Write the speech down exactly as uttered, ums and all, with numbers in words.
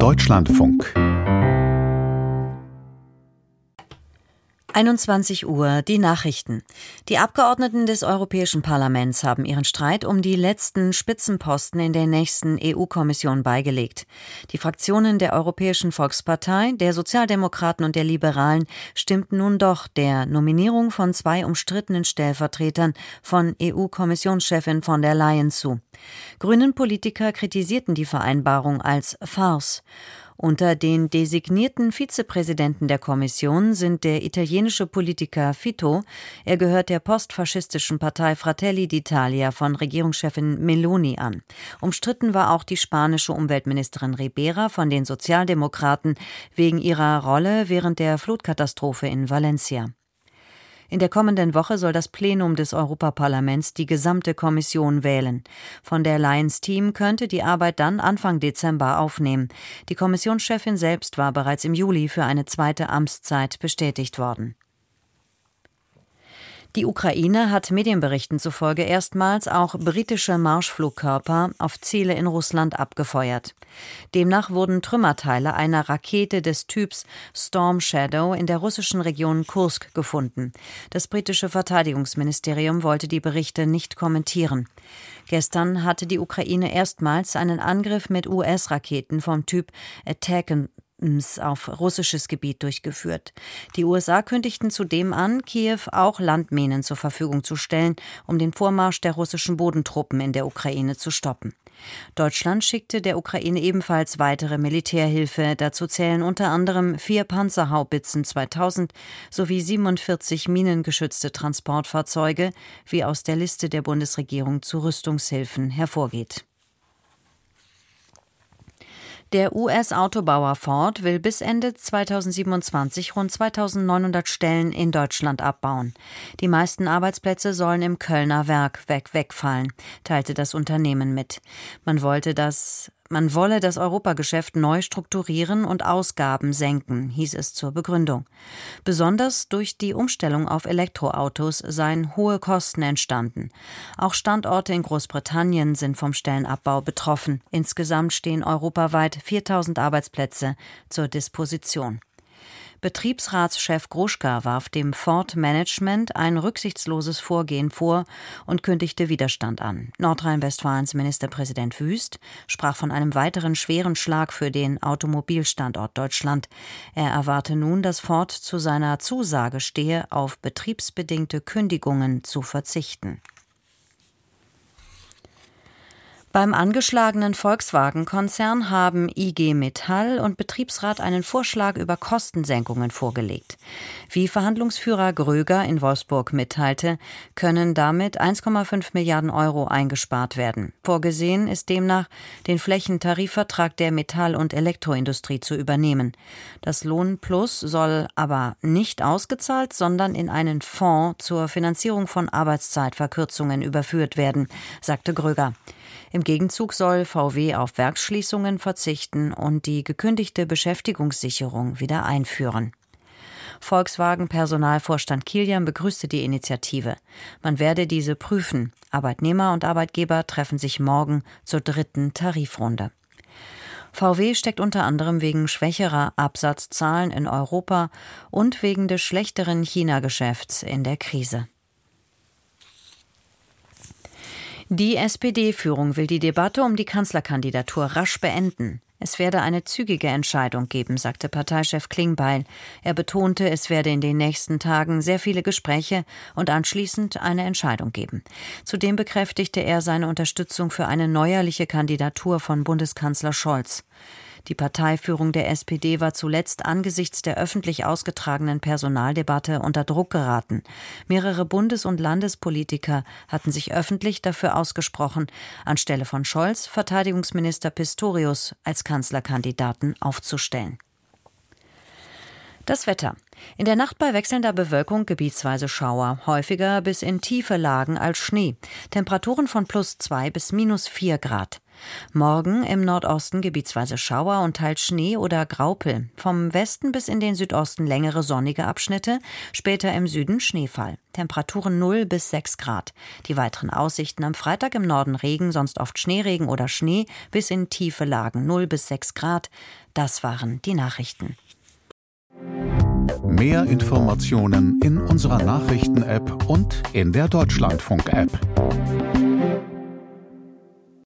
Deutschlandfunk. einundzwanzig Uhr, die Nachrichten. Die Abgeordneten des Europäischen Parlaments haben ihren Streit um die letzten Spitzenposten in der nächsten E U-Kommission beigelegt. Die Fraktionen der Europäischen Volkspartei, der Sozialdemokraten und der Liberalen stimmten nun doch der Nominierung von zwei umstrittenen Stellvertretern von E U-Kommissionschefin von der Leyen zu. Grünen-Politiker kritisierten die Vereinbarung als Farce. Unter den designierten Vizepräsidenten der Kommission sind der italienische Politiker Fitto, er gehört der postfaschistischen Partei Fratelli d'Italia von Regierungschefin Meloni an. Umstritten war auch die spanische Umweltministerin Ribera von den Sozialdemokraten wegen ihrer Rolle während der Flutkatastrophe in Valencia. In der kommenden Woche soll das Plenum des Europaparlaments die gesamte Kommission wählen. Von der Leyens Team könnte die Arbeit dann Anfang Dezember aufnehmen. Die Kommissionschefin selbst war bereits im Juli für eine zweite Amtszeit bestätigt worden. Die Ukraine hat Medienberichten zufolge erstmals auch britische Marschflugkörper auf Ziele in Russland abgefeuert. Demnach wurden Trümmerteile einer Rakete des Typs Storm Shadow in der russischen Region Kursk gefunden. Das britische Verteidigungsministerium wollte die Berichte nicht kommentieren. Gestern hatte die Ukraine erstmals einen Angriff mit U S-Raketen vom Typ Attack auf russisches Gebiet durchgeführt. Die U S A kündigten zudem an, Kiew auch Landminen zur Verfügung zu stellen, um den Vormarsch der russischen Bodentruppen in der Ukraine zu stoppen. Deutschland schickte der Ukraine ebenfalls weitere Militärhilfe. Dazu zählen unter anderem vier Panzerhaubitzen zweitausend sowie siebenundvierzig minengeschützte Transportfahrzeuge, wie aus der Liste der Bundesregierung zu Rüstungshilfen hervorgeht. Der U S-Autobauer Ford will bis Ende zweitausendsiebenundzwanzig rund zweitausendneunhundert Stellen in Deutschland abbauen. Die meisten Arbeitsplätze sollen im Kölner Werk weg wegfallen, teilte das Unternehmen mit. Man wollte das Man wolle das Europageschäft neu strukturieren und Ausgaben senken, hieß es zur Begründung. Besonders durch die Umstellung auf Elektroautos seien hohe Kosten entstanden. Auch Standorte in Großbritannien sind vom Stellenabbau betroffen. Insgesamt stehen europaweit viertausend Arbeitsplätze zur Disposition. Betriebsratschef Gruschka warf dem Ford-Management ein rücksichtsloses Vorgehen vor und kündigte Widerstand an. Nordrhein-Westfalens Ministerpräsident Wüst sprach von einem weiteren schweren Schlag für den Automobilstandort Deutschland. Er erwarte nun, dass Ford zu seiner Zusage stehe, auf betriebsbedingte Kündigungen zu verzichten. Beim angeschlagenen Volkswagen-Konzern haben I G Metall und Betriebsrat einen Vorschlag über Kostensenkungen vorgelegt. Wie Verhandlungsführer Gröger in Wolfsburg mitteilte, können damit eins Komma fünf Milliarden Euro eingespart werden. Vorgesehen ist demnach, den Flächentarifvertrag der Metall- und Elektroindustrie zu übernehmen. Das Lohnplus soll aber nicht ausgezahlt, sondern in einen Fonds zur Finanzierung von Arbeitszeitverkürzungen überführt werden, sagte Gröger. Im Gegenzug soll V W auf Werksschließungen verzichten und die gekündigte Beschäftigungssicherung wieder einführen. Volkswagen-Personalvorstand Kilian begrüßte die Initiative. Man werde diese prüfen. Arbeitnehmer und Arbeitgeber treffen sich morgen zur dritten Tarifrunde. V W steckt unter anderem wegen schwächerer Absatzzahlen in Europa und wegen des schlechteren China-Geschäfts in der Krise. Die S P D-Führung will die Debatte um die Kanzlerkandidatur rasch beenden. Es werde eine zügige Entscheidung geben, sagte Parteichef Klingbeil. Er betonte, es werde in den nächsten Tagen sehr viele Gespräche und anschließend eine Entscheidung geben. Zudem bekräftigte er seine Unterstützung für eine neuerliche Kandidatur von Bundeskanzler Scholz. Die Parteiführung der S P D war zuletzt angesichts der öffentlich ausgetragenen Personaldebatte unter Druck geraten. Mehrere Bundes- und Landespolitiker hatten sich öffentlich dafür ausgesprochen, anstelle von Scholz Verteidigungsminister Pistorius als Kanzlerkandidaten aufzustellen. Das Wetter. In der Nacht bei wechselnder Bewölkung gebietsweise Schauer, häufiger bis in tiefe Lagen als Schnee. Temperaturen von plus zwei bis minus vier Grad. Morgen im Nordosten gebietsweise Schauer und teils Schnee oder Graupel. Vom Westen bis in den Südosten längere sonnige Abschnitte, später im Süden Schneefall. Temperaturen null bis sechs Grad. Die weiteren Aussichten: am Freitag im Norden Regen, sonst oft Schneeregen oder Schnee, bis in tiefe Lagen null bis sechs Grad. Das waren die Nachrichten. Mehr Informationen in unserer Nachrichten-App und in der Deutschlandfunk-App.